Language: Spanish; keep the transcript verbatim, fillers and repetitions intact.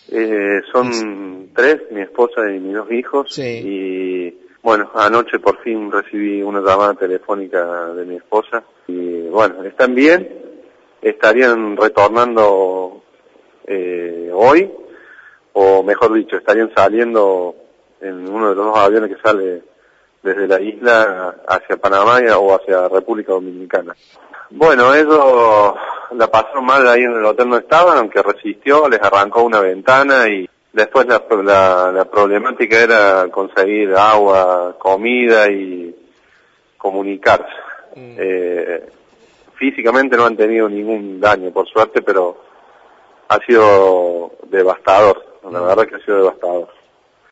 Eh, son tres, mi esposa y mis dos hijos. Sí. Y bueno, anoche por fin recibí una llamada telefónica de mi esposa. Y bueno, están bien, estarían retornando eh, hoy, o mejor dicho, estarían saliendo en uno de los dos aviones que sale desde la isla hacia Panamá o hacia República Dominicana. Bueno, ellos la pasaron mal ahí en el hotel donde estaban, aunque resistió, les arrancó una ventana y después la, la, la problemática era conseguir agua, comida y comunicarse. Mm. Eh, físicamente no han tenido ningún daño, por suerte, pero ha sido devastador, la verdad que ha sido devastador.